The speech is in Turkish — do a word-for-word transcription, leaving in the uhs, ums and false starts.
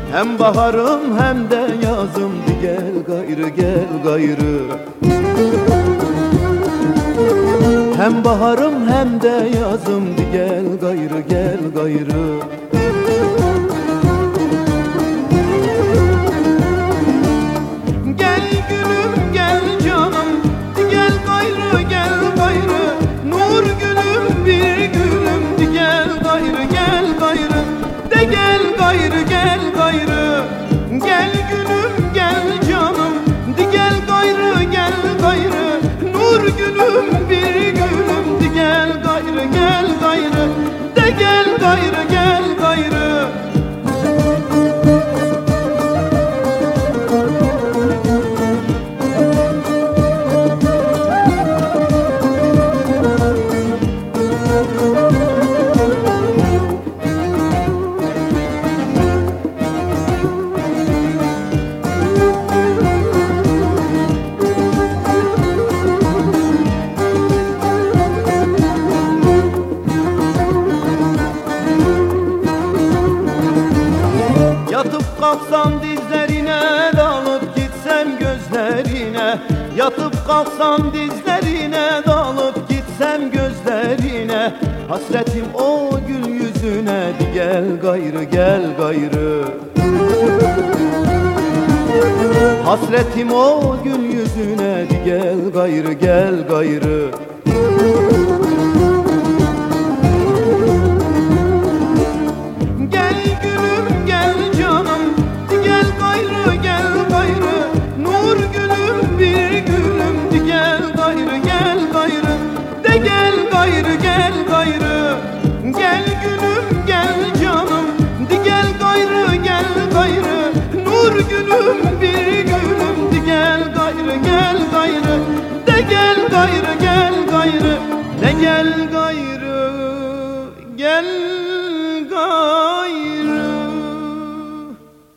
Hem baharım hem de yazım, gel gayrı gel gayrı. Hem baharım hem de yazım, gel gayrı gel gayrı. Gel gülüm gel canım, gel gayrı gel gayrı. Nur gülüm bir gülüm, gel gayrı gel gayrı. De gel gayrı gel gayrı. Gel gülüm gel canım, de gel gayrı gel gayrı. Nur gülüm bir gülüm, de gel gayrı gel gayrı. De gel gayrı gel gayrı. Yatıp kalksam dizlerine, dalıp gitsem gözlerine. Yatıp kalksam dizlerine, dalıp gitsem gözlerine. Hasretim o gül yüzüne, gel gayrı gel gayrı. Hasretim o gül yüzüne, gel gayrı gel gayrı. Gel gülüm gel canım, gel gayrı gel gayrı. Nur gülüm bir gülüm, gel gayrı gel gayrı. De gel gayrı gel gayrı. Gel gülüm gel canım, de gel gayrı gel gayrı. Nur gülüm bir gülüm, de gel gayrı gel gayrı. De gel gayrı gel gayrı. De gel gayrı